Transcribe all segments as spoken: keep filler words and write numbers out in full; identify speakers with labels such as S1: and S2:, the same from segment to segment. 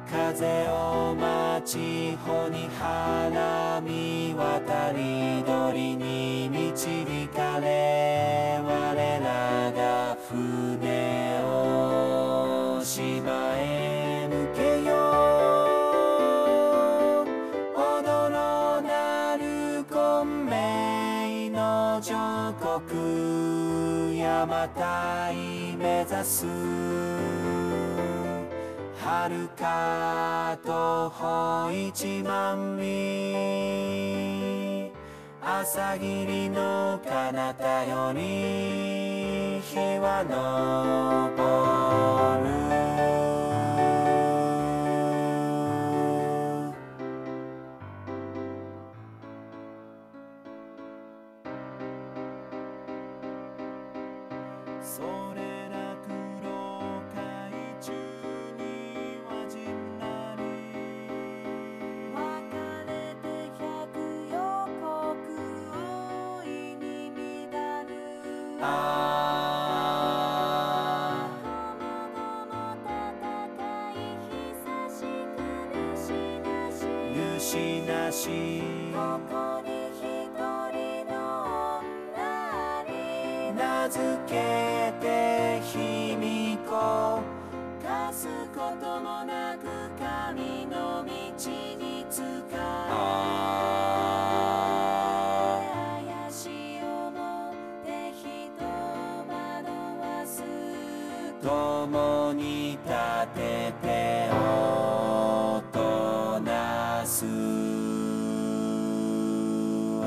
S1: 風を待ち穂に花見渡り鳥に導かれ我らが船を島へ向けよう。踊ろなる混迷の上国山台目指す。遥か徒歩一万里朝霧の彼方より日は昇る。それら黒海中にはじんなり
S2: 別れて百余国大いに乱る。
S1: あ
S2: この後の戦い久しくぬしなし
S1: あ主なし
S2: ここに一人の女に
S1: 名付けて卑弥呼。
S2: かすこともなく神の道につか
S1: あ
S2: 怪しい思って人を惑わす。
S1: 共に立てておとなすわ。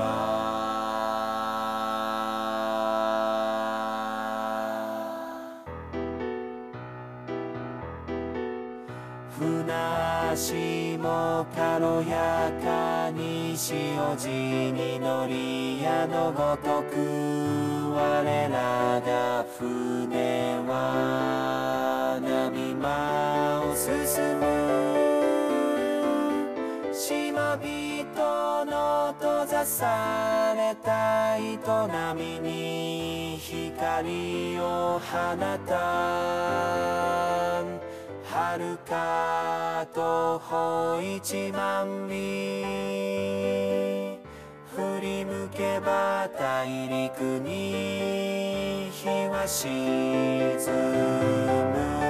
S1: 船足も軽やかに潮路に乗り矢のごとく我らが船は波間を進む。島人の閉ざされた営みに光を放たん。遥か徒歩一万里振り向けば大陸に日は沈む。